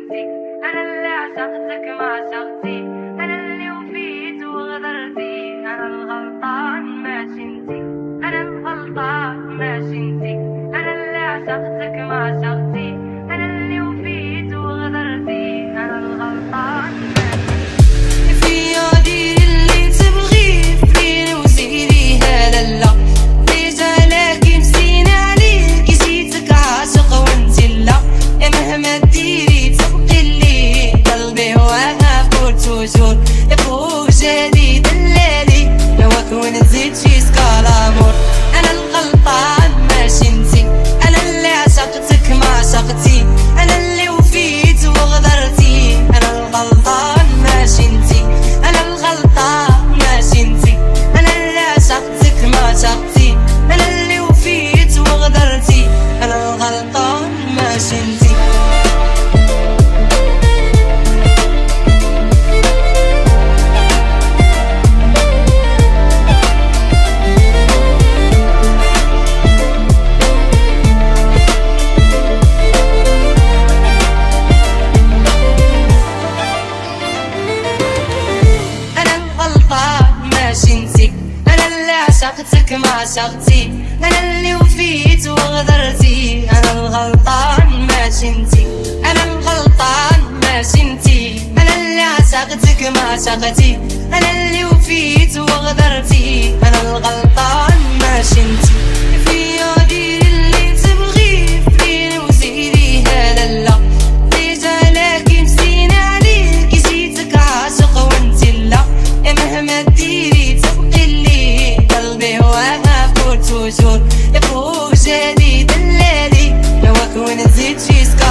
انتي، انا اللي عشقتك ما عشقتي، انا اللي وفيت وغدرتي، انا الغلطان ماشي انتي، انا الغلطان ماشي انتي، انا اللي عشقتك ما عشقتي، انا اللي وفيت وغدرتي، انا الغلطان ماشي فيا ديري اللي تبغيه فيني وزيدي هذا لا رجالك مسكين عليك جيتك عاشق وانتي لا يا مهما ديري تبقي لي قلبي هواها كل توجور يا فوق جديد دلالي نواك ونزيد شي سكالامور انا الغلطان ماشي انتي انا اللي عشقتك ما عشقتي انا اللي وفيت وغدرتي انا الغلطان ماشي انتي انا الغلطان ماشي انتي انا اللي عشقتك ما عشقتي انا اللي وفيت وغدرتي انا الغلطان ماشي انتي عشقتك ما عشقتي انا اللي وفيت وغدرتي انا الغلطان ماشي انتي انا الغلطان ماشي انتي انا اللي عشقتك ما عشقتي انا اللي وفيت وغدرتي انا الغلطان ماشي انتي فيا ديري اللي تبغيه فيني وزيدي هذا لا رجالك مسكين عليك جيتك عاشق وانتي لا يا مهما ديري تبقي لي قلبي هواها فوق توجور يا فوق جديد دلالي نواك ونزيد شي